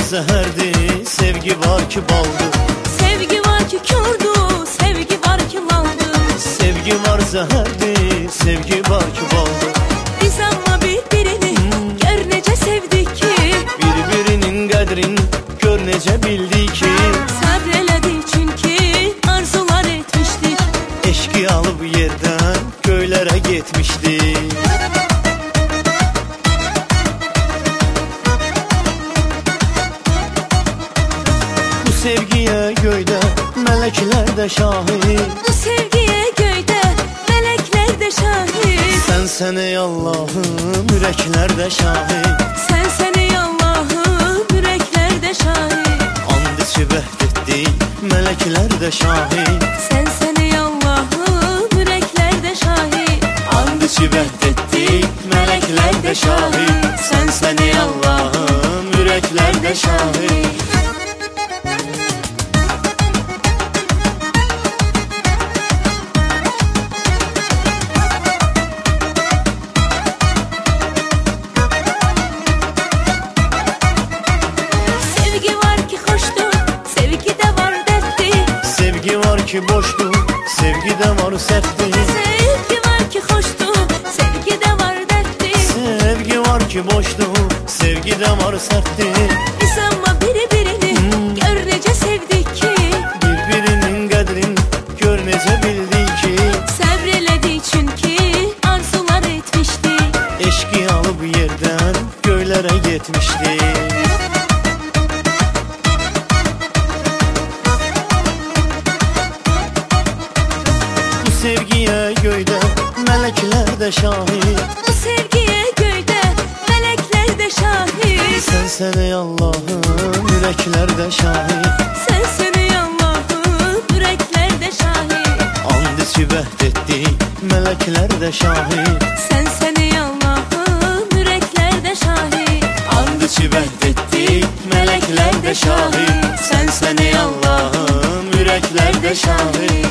zəhərdir, sevgi var ki baldır. Sevgi var ki kördür, sevgi var ki laldır. Sevgi var zəhərdir, sevgi var ki baldır. Biz amma bir-birini gör necə sevdik ki, Bir-birinin qədrin gör necə bildik ki, səbr elədik çünki arzular etmişdik. eşqi alıb yerdən göylərə getmişdik. Bu sevgiyə göydə mələklər də şahid. Bu sevgiyə göydə mələklər də şahid. Sən ey Allahım, ürəklər də şahid. Sən ey Allahım, ürəklər də şahid. And içi vəhd etdik, mələklər də şahid. Sən ey Allahım, ürəklər də şahid. And içi vəhd etdik, mələklər də şahid. Sən ey Allahım, ürəklər də şahid. Ki boşdur, sevgi de var sertdir. Sevgi var ki hoşdur, sevgi de var derttir. Sevgi var ki boşdur, sevgi de var sertdir. Biz amma bir-birini gör necə sevdik ki, Bir-birinin qədrin gör necə bildik ki, səbr elədik çünki arzular etmişdik. eşqi alıb yerdən göylərə getmişdik. Sevgiyə göydə mələklər də şahid. Bu sevgiyə göydə mələklər də şahid. Sən ey Allahım, ürəklər də şahid. Sən ey Allahım, ürəklər də şahid. And içi vəhd etdik, mələklər də şahid. Sən ey Allahım, ürəklər də şahid. And içi vəhd etdik, mələklər də şahid. Sən ey Allahım, ürəklər də şahid.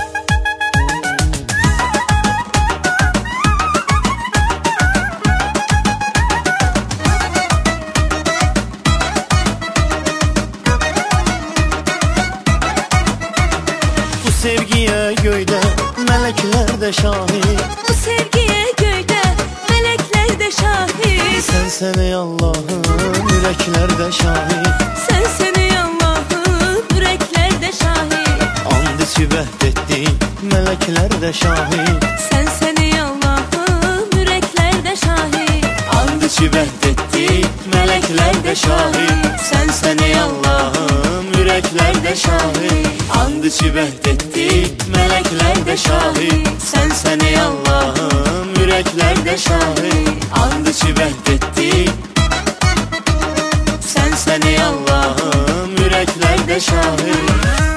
Sevgiyə göydə mələklər də şahid. Bu sevgiyə göydə mələklər də şahid. Sən ey Allahım, ürəklər də şahid. Sən ey Allahım, ürəklər də şahid. And içi vəhd etdik, mələklər də şahid. Sən ey Allahım, ürəklər də şahid. And içi vəhd etdik, mələklər də şahid. Sən ey Allahım, ürəklər də şahid. And içi vəhd etdik, mələklər də şahid. Sən ey Allahım, ürəklər də şahid. And içi vəhd etdik, sən ey Allahım, ürəklər də şahid.